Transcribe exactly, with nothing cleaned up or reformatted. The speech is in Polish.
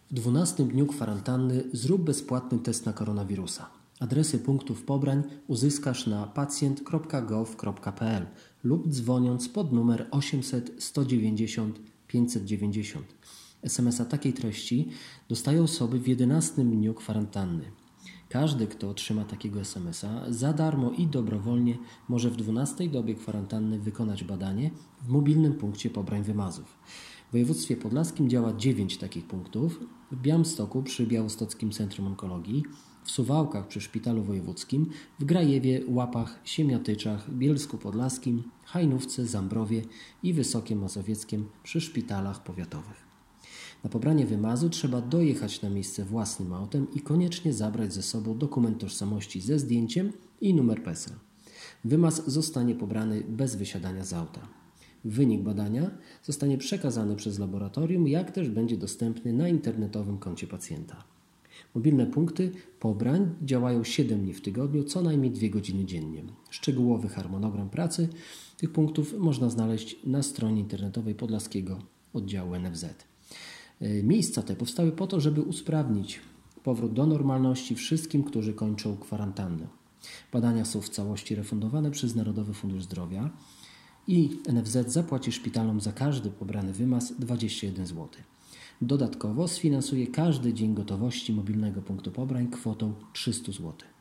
W dwunastym dniu kwarantanny zrób bezpłatny test na koronawirusa. Adresy punktów pobrań uzyskasz na pacjent kropka gov kropka pl lub dzwoniąc pod numer osiemset sto dziewięćdziesiąt pięćset dziewięćdziesiąt. es em es a takiej treści dostają osoby w jedenastym dniu kwarantanny. Każdy, kto otrzyma takiego es em es a, za darmo i dobrowolnie może w dwunastej dobie kwarantanny wykonać badanie w mobilnym punkcie pobrań wymazów. W województwie podlaskim działa dziewięć takich punktów: w Białymstoku przy Białostockim Centrum Onkologii, w Suwałkach przy Szpitalu Wojewódzkim, w Grajewie, Łapach, Siemiatyczach, Bielsku Podlaskim, Hajnówce, Zambrowie i Wysokiem Mazowieckiem przy szpitalach powiatowych. Na pobranie wymazu trzeba dojechać na miejsce własnym autem i koniecznie zabrać ze sobą dokument tożsamości ze zdjęciem i numer P E S E L. Wymaz zostanie pobrany bez wysiadania z auta. Wynik badania zostanie przekazany przez laboratorium, jak też będzie dostępny na internetowym koncie pacjenta. Mobilne punkty pobrań działają siedem dni w tygodniu, co najmniej dwie godziny dziennie. Szczegółowy harmonogram pracy tych punktów można znaleźć na stronie internetowej Podlaskiego Oddziału en efe zet. Miejsca te powstały po to, żeby usprawnić powrót do normalności wszystkim, którzy kończą kwarantannę. Badania są w całości refundowane przez Narodowy Fundusz Zdrowia i en efe zet zapłaci szpitalom za każdy pobrany wymaz dwadzieścia jeden złotych. Dodatkowo sfinansuje każdy dzień gotowości mobilnego punktu pobrań kwotą trzysta złotych.